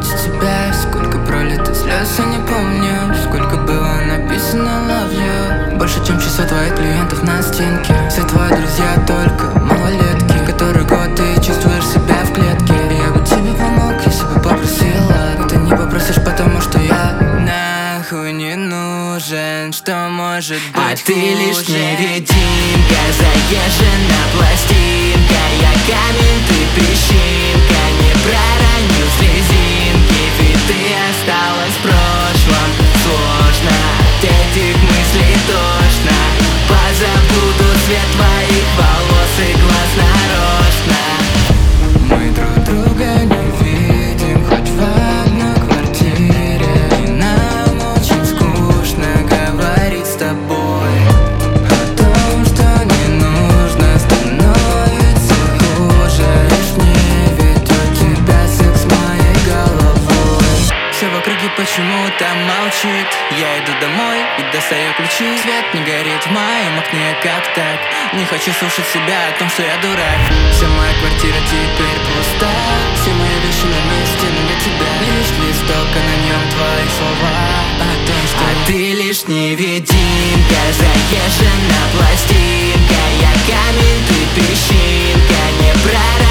ради тебя. Сколько пролито слез, я не помню. Сколько было написано love you. Больше, чем число твоих клиентов на стенке. Все твои друзья только малолетки. Который год ты чувствуешь себя в клетке. Я бы тебе помог, если бы попросила. Но ты не попросишь, потому что я нахуй не нужен. Что может быть а ты лишь невидимка, заезжена пластинка. Я камень, ты песчинка, не проронил слезинки. Ведь ты осталась в прошлом. Сложно от этих мыслей тошно. Позабуду цвет твоих волос и глаз нарочно. Мы друг друга не видим, хоть в одной квартире. И нам очень скучно говорить с тобой о том, что не нужно, становится хуже. Лишь не ведь у тебя секс с моей головой. Все в округе почему-то молчит. Я иду домой и достаю ключи. Свет не горит в моем окне, как так? Не хочу слушать себя о том, что я дурак. Вся моя квартира теперь пуста. Все мои вещи на месте, но для тебя лишь листок, а на нем твои слова о том, что а ты лишь невидимка, заезжена пластинка. Я камень, ты песчинка, не проронил